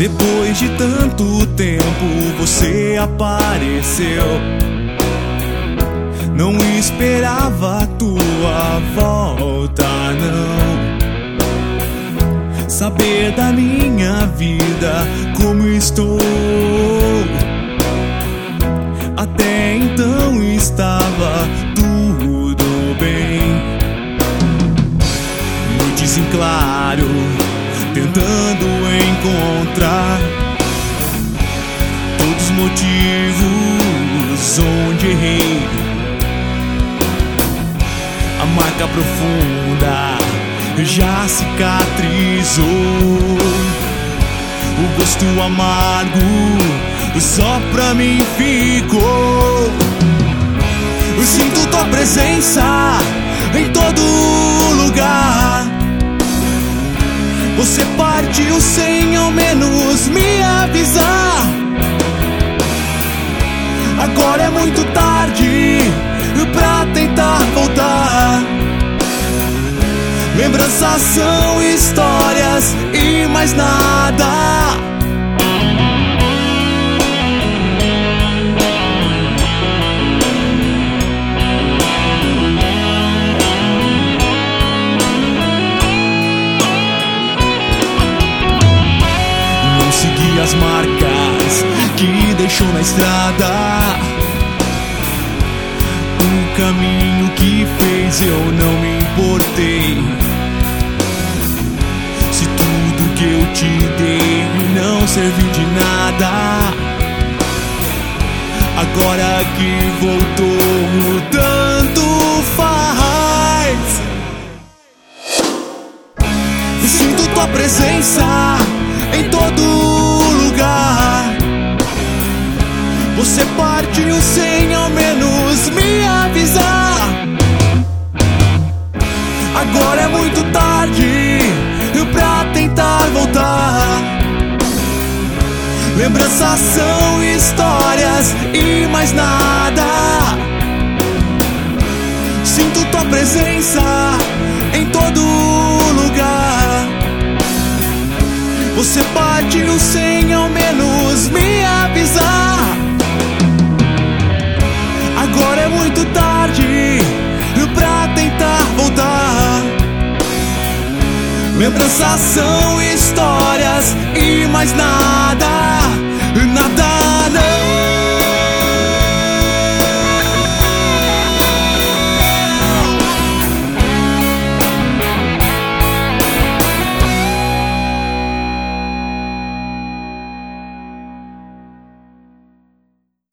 Depois de tanto tempo você apareceu. Não esperava a tua volta, não. Saber da minha vida, como estou. Até então estava tudo bem. Noites em claro, tentando encontrar todos os motivos onde errei. A marca profunda já cicatrizou. O gosto amargo só pra mim ficou. Eu sinto tua presença em todo lugar. Você partiu sem ao menos me avisar. Agora é muito tarde pra tentar voltar. Lembranças são histórias e mais nada. Não segui as marcas que deixou na estrada. O caminho que fez eu não me importei. Se tudo que eu te dei não serviu de nada, agora que voltou, tanto faz. Sinto tua presença em todo lugar. Você partiu sem ao menos me avisar. Agora é muito tarde pra tentar voltar. Lembranças são histórias e mais nada. Sinto tua presença em todo lugar. Você partiu sem ao menos me avisar. Agora é muito tarde pra tentar voltar. Lembranças são histórias e mais nada.